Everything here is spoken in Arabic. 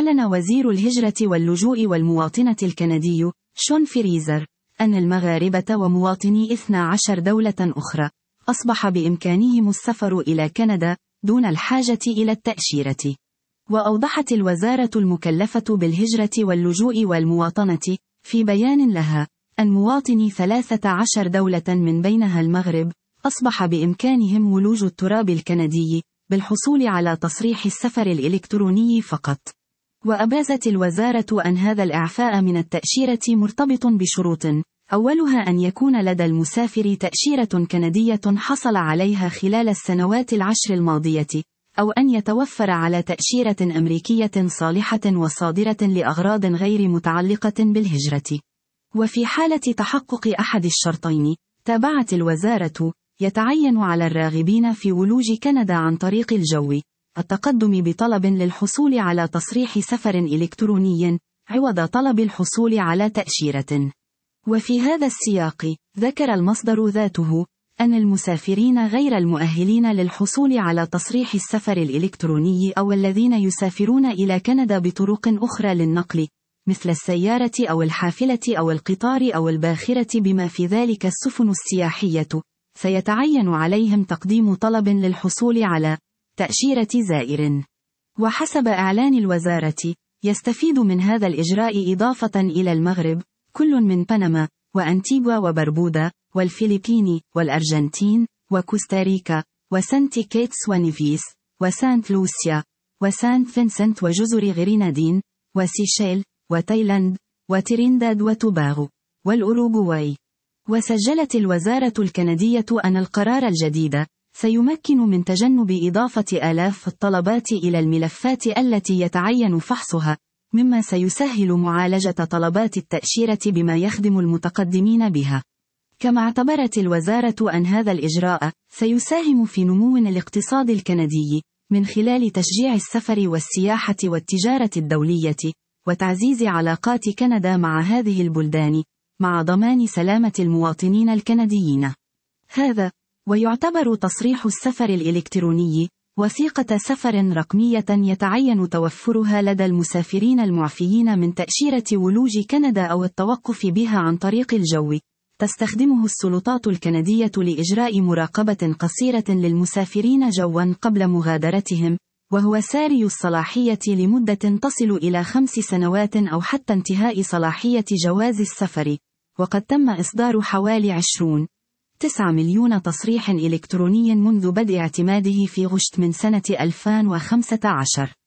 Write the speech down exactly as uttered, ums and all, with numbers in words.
أعلن وزير الهجرة واللجوء والمواطنة الكندي شون فريزر أن المغاربة ومواطني اثنتي عشرة دولة أخرى أصبح بإمكانهم السفر إلى كندا دون الحاجة إلى التأشيرة. وأوضحت الوزارة المكلفة بالهجرة واللجوء والمواطنة في بيان لها أن مواطني ثلاثة عشر دولة من بينها المغرب أصبح بإمكانهم ولوج التراب الكندي بالحصول على تصريح السفر الإلكتروني فقط. وأبرزت الوزارة أن هذا الإعفاء من التأشيرة مرتبط بشروط، أولها أن يكون لدى المسافر تأشيرة كندية حصل عليها خلال السنوات العشر الماضية، أو أن يتوفر على تأشيرة أمريكية صالحة وصادرة لأغراض غير متعلقة بالهجرة. وفي حالة تحقق أحد الشرطين، تابعت الوزارة، يتعين على الراغبين في ولوج كندا عن طريق الجو التقدم بطلب للحصول على تصريح سفر إلكتروني عوض طلب الحصول على تأشيرة. وفي هذا السياق، ذكر المصدر ذاته أن المسافرين غير المؤهلين للحصول على تصريح السفر الإلكتروني أو الذين يسافرون إلى كندا بطرق أخرى للنقل، مثل السيارة أو الحافلة أو القطار أو الباخرة بما في ذلك السفن السياحية، سيتعين عليهم تقديم طلب للحصول على تأشيرة زائر. وحسب إعلان الوزارة، يستفيد من هذا الإجراء إضافة إلى المغرب كل من بنما وأنتيغوا وبربودا والفلبين والأرجنتين وكوستاريكا وسانت كيتس ونيفيس وسانت لوسيا وسانت فينسنت وجزر غرينادين وسيشيل وتايلاند وترينداد وتوباغو والأوروغواي. وسجلت الوزارة الكندية أن القرار الجديد سيمكن من تجنب إضافة آلاف الطلبات إلى الملفات التي يتعين فحصها، مما سيسهل معالجة طلبات التأشيرة بما يخدم المتقدمين بها. كما اعتبرت الوزارة أن هذا الإجراء سيساهم في نمو الاقتصاد الكندي من خلال تشجيع السفر والسياحة والتجارة الدولية، وتعزيز علاقات كندا مع هذه البلدان، مع ضمان سلامة المواطنين الكنديين. هذا ويعتبر تصريح السفر الإلكتروني وثيقة سفر رقمية يتعين توفرها لدى المسافرين المعفيين من تأشيرة ولوج كندا أو التوقف بها عن طريق الجو، تستخدمه السلطات الكندية لإجراء مراقبة قصيرة للمسافرين جوا قبل مغادرتهم، وهو ساري الصلاحية لمدة تصل إلى خمس سنوات أو حتى انتهاء صلاحية جواز السفر. وقد تم إصدار حوالي عشرين تسعة مليون تصريح إلكتروني منذ بدء اعتماده في غشت من سنة ألفين وخمسة عشر.